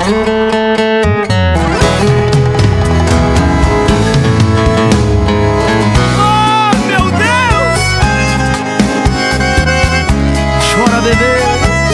Oh, meu Deus! Chora, bebê.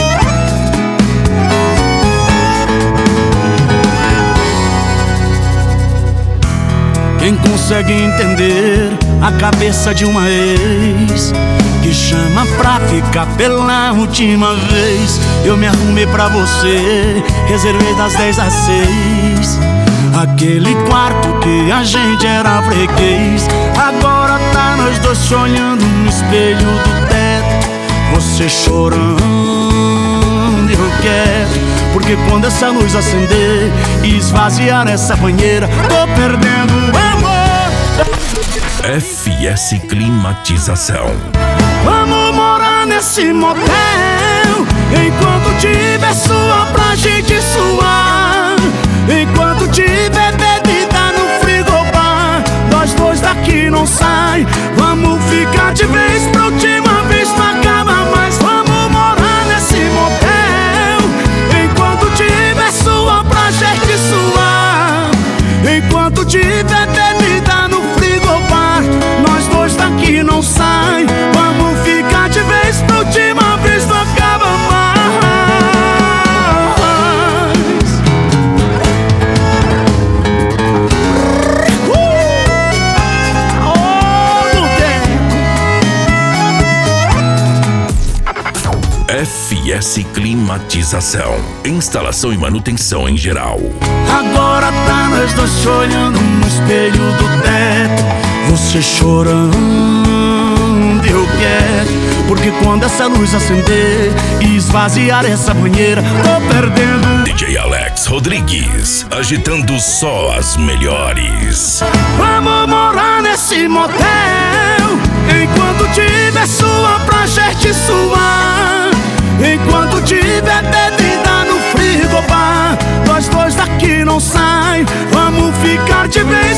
Quem consegue entender a cabeça de uma ex que chama pra ficar pela última vez? Eu me arrumei pra você, reservei das 10 às 6 aquele quarto que a gente era freguês. Agora tá nós dois se olhando no espelho do teto, você chorando e eu quieto. Porque quando essa luz acender e esvaziar essa banheira, tô perdendo o amor. FS Climatização. Vamos morar nesse motel, enquanto tiver suor pra gente suar, enquanto tiver bebida no frigobar, nós dois daqui não sai. Vamos ficar de vez pra última vez, não acaba mais. Vamos morar nesse motel, enquanto tiver suor pra gente suar, enquanto tiver bebida no frigobar, nós dois daqui não sai. Vamos ficar de vez pra última vez, não acaba mais. Oh, no tempo. FS Climatização. Instalação e manutenção em geral. Agora tá nós dois se olhando no espelho do teto, você chorando e eu quieto. Porque quando essa luz acender e esvaziar essa banheira, tô perdendo. DJ Alex Rodrigues, agitando só as melhores. Vamos morar nesse motel, enquanto tiver suor pra gente suar, enquanto tiver bebida no frigobar, nós dois daqui não sai. Vamos ficar de vez